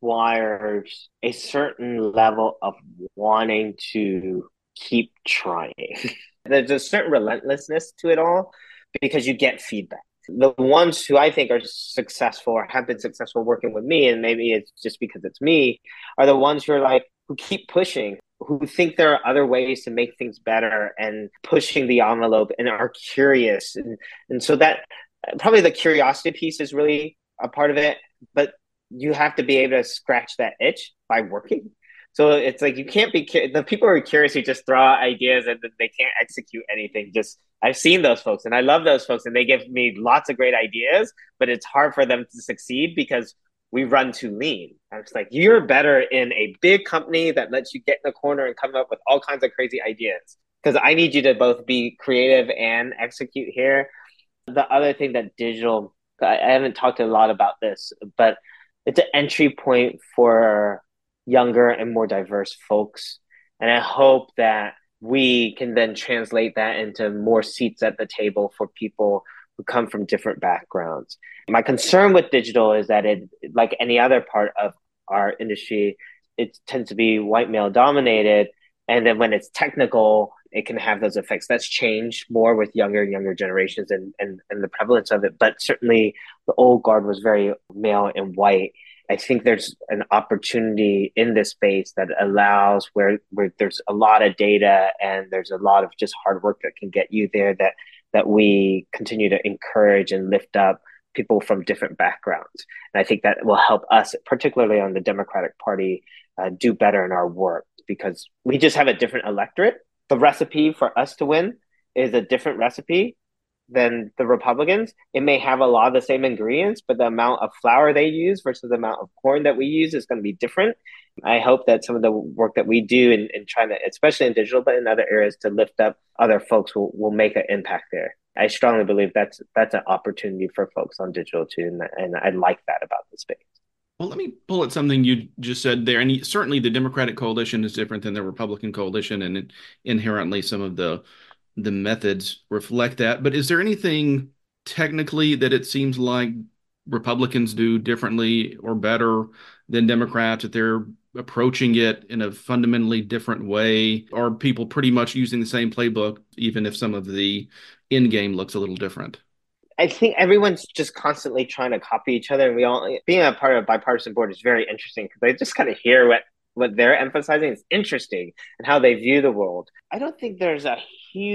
requires a certain level of wanting to keep trying. There's a certain relentlessness to it all because you get feedback. The ones who I think are successful or have been successful working with me, and maybe it's just because it's me, are the ones who are like, who keep pushing, who think there are other ways to make things better and pushing the envelope and are curious. And, and so that probably the curiosity piece is really a part of it, but you have to be able to scratch that itch by working. So it's like you can't be the people who are curious who just throw out ideas and they can't execute anything. Just I've seen those folks and I love those folks and they give me lots of great ideas, but it's hard for them to succeed because we run too lean. I'm just like, you're better in a big company that lets you get in the corner and come up with all kinds of crazy ideas. Because I need you to both be creative and execute here. The other thing that digital, I haven't talked a lot about this, but it's an entry point for younger and more diverse folks. And I hope that we can then translate that into more seats at the table for people who come from different backgrounds. My concern with digital is that it, like any other part of our industry, it tends to be white male dominated. And then when it's technical, it can have those effects. That's changed more with younger and younger generations and, and, and the prevalence of it. But certainly the old guard was very male and white. I think there's an opportunity in this space that allows where, where there's a lot of data and there's a lot of just hard work that can get you there that, that we continue to encourage and lift up people from different backgrounds. And I think that will help us, particularly on the Democratic Party, uh, do better in our work because we just have a different electorate. The recipe for us to win is a different recipe than the Republicans. It may have a lot of the same ingredients, but the amount of flour they use versus the amount of corn that we use is going to be different. I hope that some of the work that we do in, in trying to, especially in digital, but in other areas to lift up other folks will, will make an impact there. I strongly believe that's that's an opportunity for folks on digital too, and, and I like that about the space. Well, let me pull at something you just said there. And certainly the Democratic coalition is different than the Republican coalition, and it, inherently some of the the methods reflect that. But is there anything technically that it seems like Republicans do differently or better than Democrats, that they're approaching it in a fundamentally different way? Are people pretty much using the same playbook, even if some of the end game looks a little different? I think everyone's just constantly trying to copy each other. And we all, being a part of a bipartisan board is very interesting because I just kind of hear what, what they're emphasizing is interesting and how they view the world. I don't think there's a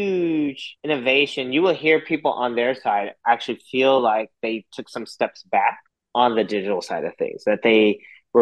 huge innovation. You will hear people on their side actually feel like they took some steps back on the digital side of things, that they were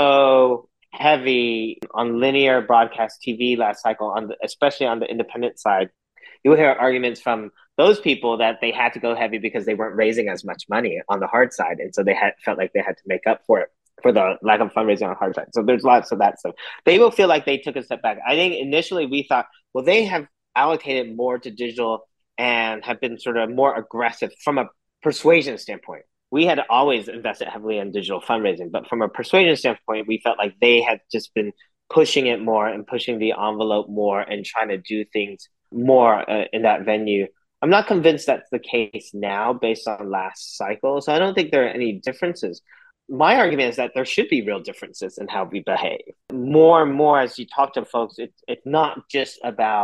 so heavy on linear broadcast T V last cycle, on the, especially on the independent side. You will hear arguments from those people that they had to go heavy because they weren't raising as much money on the hard side. And so they had felt like they had to make up for it for the lack of fundraising on the hard side. So there's lots of that stuff. They will feel like they took a step back. I think initially we thought, well, they have allocated more to digital and have been sort of more aggressive from a persuasion standpoint. We had always invested heavily in digital fundraising, but from a persuasion standpoint, we felt like they had just been pushing it more and pushing the envelope more and trying to do things more uh, in that venue. I'm not convinced that's the case now based on last cycle. So I don't think there are any differences. My argument is that there should be real differences in how we behave. More and more as you talk to folks, it, it's not just about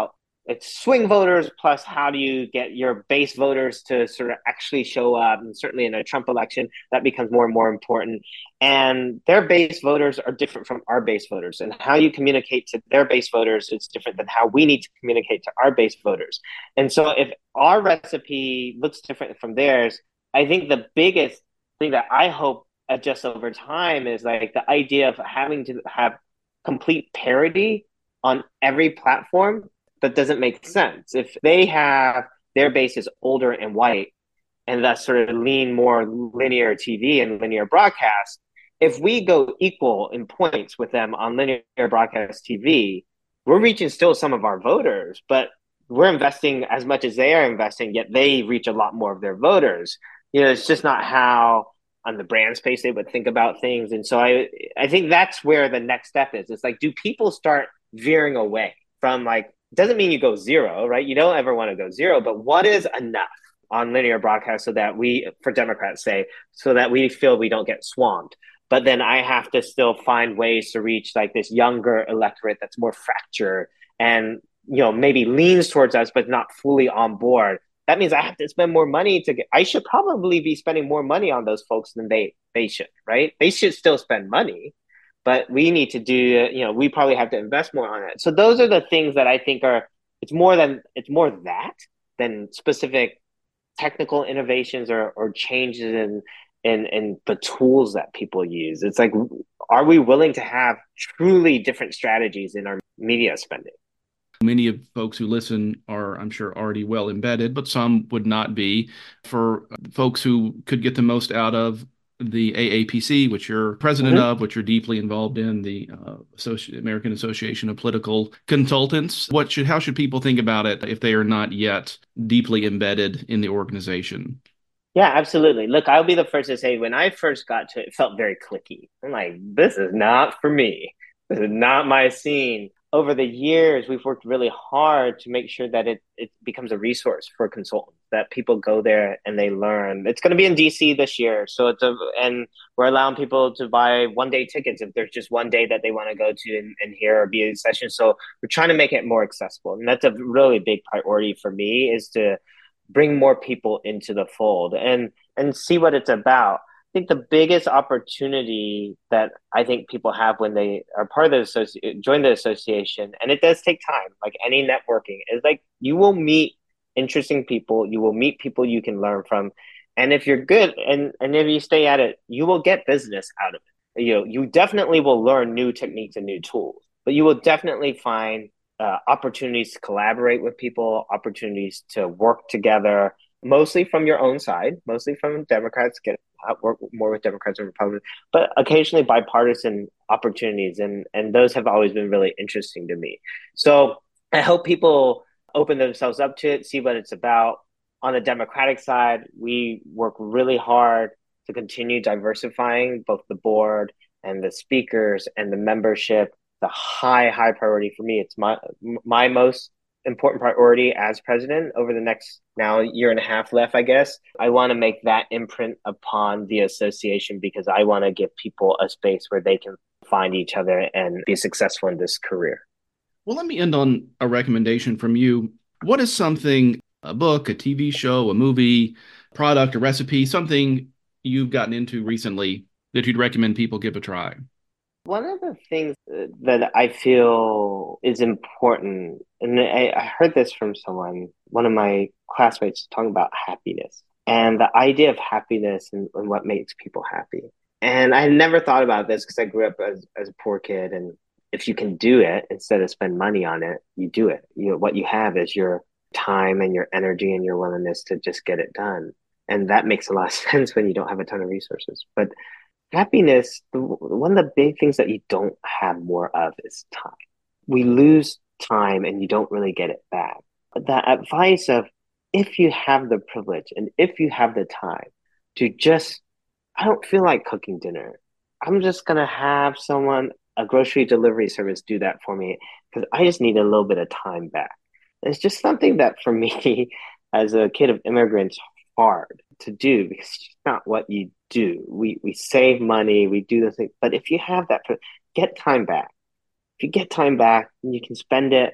it's swing voters plus how do you get your base voters to sort of actually show up, and certainly in a Trump election that becomes more and more important. And their base voters are different from our base voters, and how you communicate to their base voters is different than how we need to communicate to our base voters. And so if our recipe looks different from theirs, I think the biggest thing that I hope adjusts over time is like the idea of having to have complete parity on every platform. That doesn't make sense. If they have their base is older and white and thus sort of lean more linear T V and linear broadcast, if we go equal in points with them on linear broadcast T V, we're reaching still some of our voters, but we're investing as much as they are investing, yet they reach a lot more of their voters. You know, it's just not how on the brand space they would think about things. And so I I think that's where the next step is. It's like, do people start veering away from like, doesn't mean you go zero, right? You don't ever want to go zero, but what is enough on linear broadcast so that we, for Democrats say, so that we feel we don't get swamped. But then I have to still find ways to reach like this younger electorate that's more fractured and, you know, maybe leans towards us, but not fully on board. That means I have to spend more money to get, I should probably be spending more money on those folks than they, they should, right? They should still spend money, but we need to do, you know, we probably have to invest more on it. So those are the things that I think are, it's more than, it's more that than specific technical innovations or, or changes in, in, in the tools that people use. It's like, are we willing to have truly different strategies in our media spending? Many of folks who listen are, I'm sure, already well embedded, but some would not be. For folks who could get the most out of the A A P C, which you're president Mm-hmm. of, which you're deeply involved in, the uh, Associ- American Association of Political Consultants, what should, how should people think about it if they are not yet deeply embedded in the organization? Yeah, absolutely. Look, I'll be the first to say when I first got to it, it felt very clicky. I'm like, this is not for me. This is not my scene. Over the years, we've worked really hard to make sure that it, it becomes a resource for consultants, that people go there and they learn. It's going to be in D C this year. So it's a, and we're allowing people to buy one day tickets if there's just one day that they want to go to and, and hear or be in a session. So we're trying to make it more accessible. And that's a really big priority for me, is to bring more people into the fold and and see what it's about. I think the biggest opportunity that I think people have when they are part of the association, join the association, and it does take time, like any networking, is like you will meet interesting people, you will meet people you can learn from, and if you're good and and if you stay at it, you will get business out of it. You know, you definitely will learn new techniques and new tools, but you will definitely find uh, opportunities to collaborate with people, opportunities to work together, mostly from your own side, mostly from Democrats, get out, work more with Democrats and Republicans, but occasionally bipartisan opportunities. And, and those have always been really interesting to me. So I hope people open themselves up to it, see what it's about. On the Democratic side, we work really hard to continue diversifying both the board and the speakers and the membership. The high, high priority for me. It's my my most important priority as president over the next now year and a half left, I guess. I want to make that imprint upon the association because I want to give people a space where they can find each other and be successful in this career. Well, let me end on a recommendation from you. What is something, a book, a T V show, a movie, product, a recipe, something you've gotten into recently that you'd recommend people give a try? One of the things that I feel is important, and I, I heard this from someone, one of my classmates, talking about happiness and the idea of happiness and, and what makes people happy. And I had never thought about this because I grew up as, as a poor kid. And if you can do it instead of spend money on it, you do it. You know, what you have is your time and your energy and your willingness to just get it done. And that makes a lot of sense when you don't have a ton of resources. But happiness, the, one of the big things that you don't have more of is time. We lose time and you don't really get it back. But the advice of if you have the privilege and if you have the time to just, I don't feel like cooking dinner. I'm just going to have someone, a grocery delivery service, do that for me because I just need a little bit of time back. It's just something that for me, as a kid of immigrants, hard to do because it's not what you do. We we save money, we do the thing, but if you have that, get time back. If you get time back, you can spend it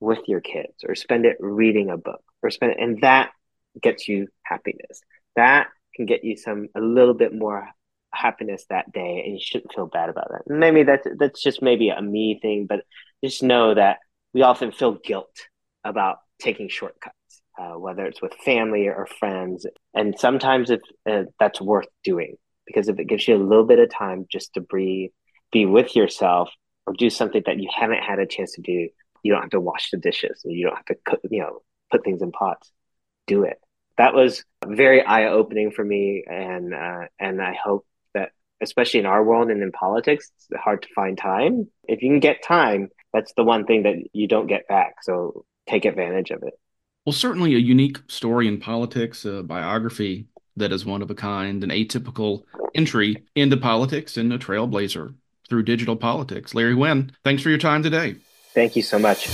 with your kids, or spend it reading a book, or spend it, and that gets you happiness. That can get you some a little bit more happiness that day, and you shouldn't feel bad about that. Maybe that's that's just maybe a me thing, but just know that we often feel guilt about taking shortcuts, uh, whether it's with family or friends, and sometimes if uh, that's worth doing, because if it gives you a little bit of time just to breathe, be with yourself, or do something that you haven't had a chance to do. You don't have to wash the dishes, and you don't have to cook, you know, put things in pots. Do it. That was very eye-opening for me, and uh, and I hope that, especially in our world and in politics, it's hard to find time. If you can get time, that's the one thing that you don't get back. So take advantage of it. Well, certainly a unique story in politics, a biography that is one of a kind, an atypical entry into politics, and a trailblazer through digital politics. Larry Nguyen, thanks for your time today. Thank you so much.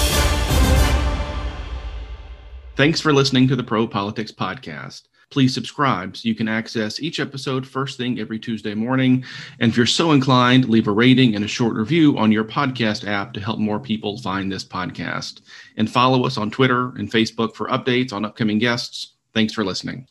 Thanks for listening to the Pro Politics Podcast. Please subscribe so you can access each episode first thing every Tuesday morning. And if you're so inclined, leave a rating and a short review on your podcast app to help more people find this podcast. And follow us on Twitter and Facebook for updates on upcoming guests. Thanks for listening.